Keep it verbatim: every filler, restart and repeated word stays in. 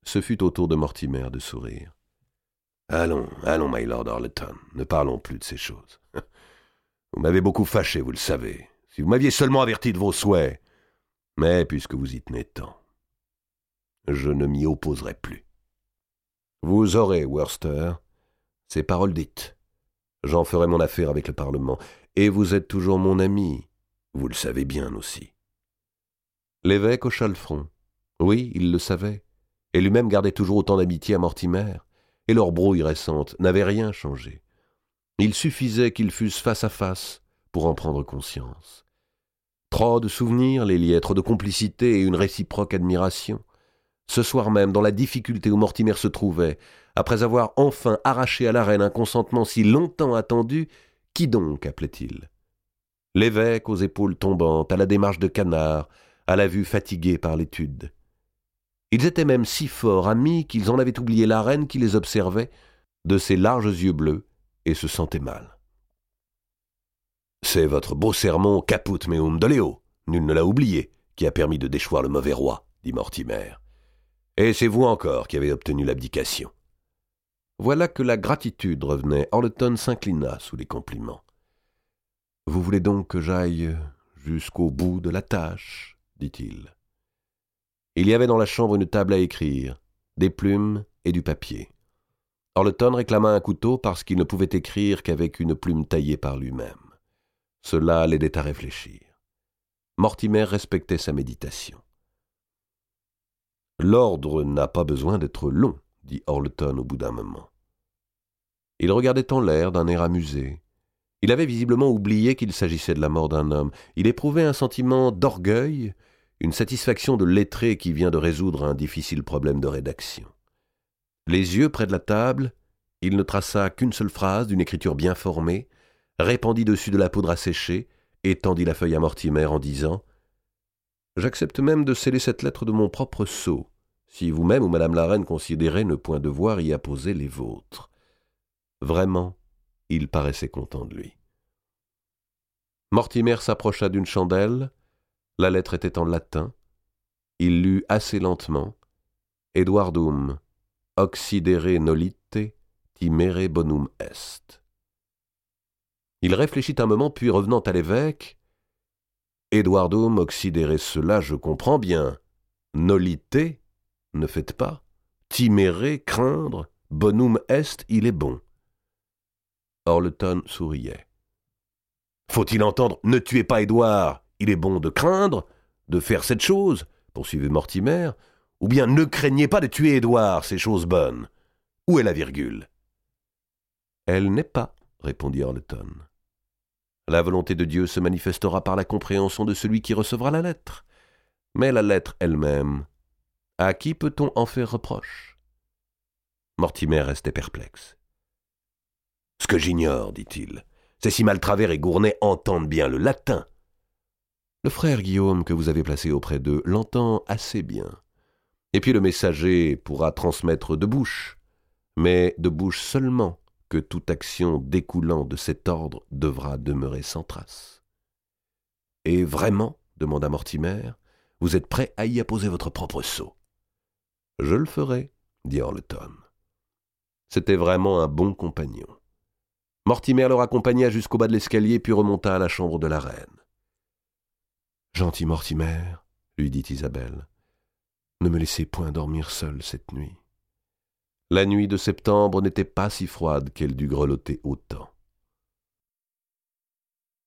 Ce fut au tour de Mortimer de sourire. « Allons, allons, my lord Arleton, ne parlons plus de ces choses. Vous m'avez beaucoup fâché, vous le savez. Si vous m'aviez seulement averti de vos souhaits. Mais puisque vous y tenez tant, je ne m'y opposerai plus. Vous aurez, Worcester, ces paroles dites. J'en ferai mon affaire avec le Parlement, et vous êtes toujours mon ami, vous le savez bien aussi. » L'évêque hocha le front. Oui, il le savait, et lui-même gardait toujours autant d'amitié à Mortimer, et leur brouille récente n'avait rien changé. Il suffisait qu'ils fussent face à face pour en prendre conscience. Trop de souvenirs les liaient, trop de complicité et une réciproque admiration. Ce soir même, dans la difficulté où Mortimer se trouvait, après avoir enfin arraché à la reine un consentement si longtemps attendu, qui donc appelait-il ? L'évêque aux épaules tombantes, à la démarche de canard, à la vue fatiguée par l'étude. Ils étaient même si forts amis qu'ils en avaient oublié la reine qui les observait de ses larges yeux bleus et se sentait mal. « C'est votre beau sermon caput meum doleo, nul ne l'a oublié, qui a permis de déchoir le mauvais roi, dit Mortimer. Et c'est vous encore qui avez obtenu l'abdication. » Voilà que la gratitude revenait. Arleton s'inclina sous les compliments. « Vous voulez donc que j'aille jusqu'au bout de la tâche, dit-il. Il y avait dans la chambre une table à écrire, des plumes et du papier. Arleton réclama un couteau parce qu'il ne pouvait écrire qu'avec une plume taillée par lui-même. Cela l'aidait à réfléchir. Mortimer respectait sa méditation. « L'ordre n'a pas besoin d'être long, » dit Arleton au bout d'un moment. Il regardait en l'air d'un air amusé. Il avait visiblement oublié qu'il s'agissait de la mort d'un homme. Il éprouvait un sentiment d'orgueil, une satisfaction de lettré qui vient de résoudre un difficile problème de rédaction. Les yeux près de la table, il ne traça qu'une seule phrase d'une écriture bien formée, répandit dessus de la poudre à sécher et tendit la feuille à Mortimer en disant « J'accepte même de sceller cette lettre de mon propre sceau, si vous-même ou madame la reine considérez ne point devoir y apposer les vôtres. » Vraiment, il paraissait content de lui. Mortimer s'approcha d'une chandelle. La lettre était en latin. Il lut assez lentement « Eduardum, occidere nolite, timere bonum est. » Il réfléchit un moment, puis revenant à l'évêque, « Eduardum occidere, cela je comprends bien. Nolite, ne faites pas. Timere, craindre. Bonum est, il est bon. » Arleton souriait. « Faut-il entendre, ne tuez pas Édouard, il est bon de craindre, de faire cette chose, poursuivait Mortimer, ou bien ne craignez pas de tuer Édouard, c'est chose bonne. Où est la virgule ?» « Elle n'est pas, » répondit Arleton. « La volonté de Dieu se manifestera par la compréhension de celui qui recevra la lettre. Mais la lettre elle-même, à qui peut-on en faire reproche ?» Mortimer restait perplexe. « Ce que j'ignore, dit-il, c'est si Maltravers et Gournay entendent bien le latin. » « Le frère Guillaume que vous avez placé auprès d'eux l'entend assez bien. Et puis le messager pourra transmettre de bouche, mais de bouche seulement, que toute action découlant de cet ordre devra demeurer sans trace. »« Et vraiment, demanda Mortimer, vous êtes prêt à y apposer votre propre sceau ?»« Je le ferai, dit Arleton. » C'était vraiment un bon compagnon. Mortimer le raccompagna jusqu'au bas de l'escalier, puis remonta à la chambre de la reine. « Gentil Mortimer, lui dit Isabelle, ne me laissez point dormir seule cette nuit. » La nuit de septembre n'était pas si froide qu'elle dût grelotter autant.